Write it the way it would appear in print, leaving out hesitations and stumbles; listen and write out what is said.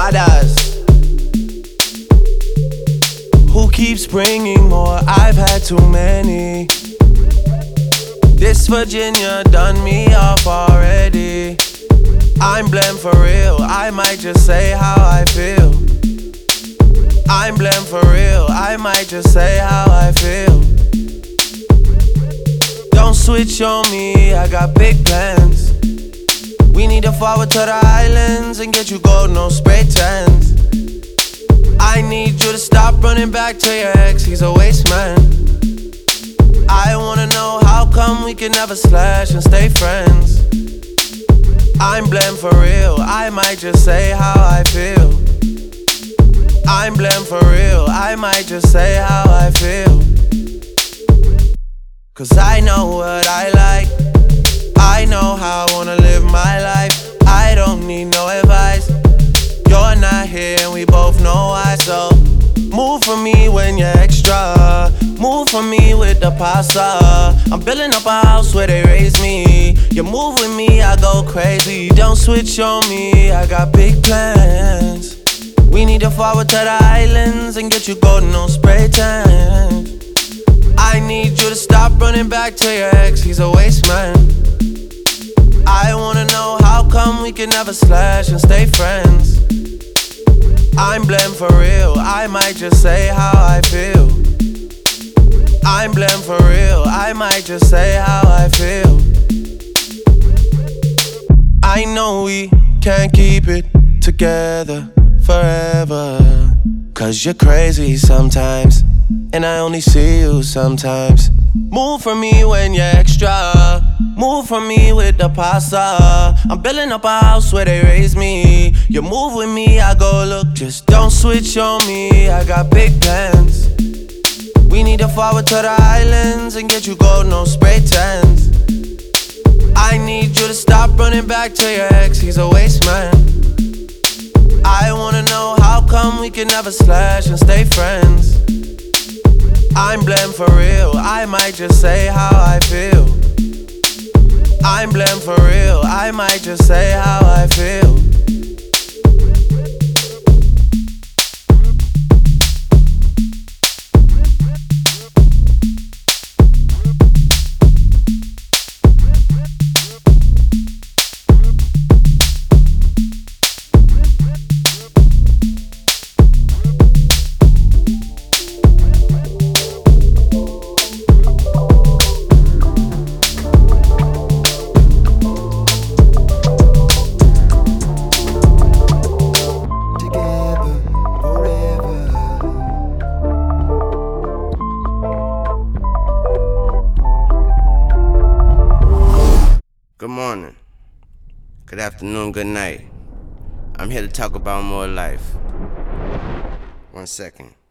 Badass. Who keeps bringing more? I've had too many. This Virginia done me off already. I'm blamed for real, I might just say how I feel. I'm blamed for real, I might just say how I feel. Don't switch on me, I got big plans. We need to forward to the islands and get you gold, no spray tans. I need you to stop running back to your ex, he's a waste man. I wanna know how come we can never slash and stay friends. I'm blamed for real, I might just say how I feel. I'm blamed for real, I might just say how I feel. Cause I know what I like, I know how I wanna live my life. I don't need no advice, you're not here and we both know why. So move for me when you're extra, move for me with the pasta. I'm building up a house where they raise me. You move with me, I go crazy. Don't switch on me, I got big plans. We need to forward to the islands and get you golden, no spray tan. I need you to stop running back to your ex, he's a waste man. I wanna know how come we can never slash and stay friends. I'm blamed for real, I might just say how I feel. I'm blamed for real, I might just say how I feel. I know we can't keep it together forever, cause you're crazy sometimes, and I only see you sometimes. Move for me when you're extra, move for me with the pasta. I'm building up a house where they raise me. You move with me, I go look, just don't switch on me, I got big plans. We need to forward to the islands and get you gold, no spray tans. I need you to stop running back to your ex, he's a waste man. I wanna know how come we can never slash and stay friends. I'm blamed for real, I might just say how I feel. I'm blamed for real, I might just say how I feel. Good morning, good afternoon, good night. I'm here to talk about more life. 1 second.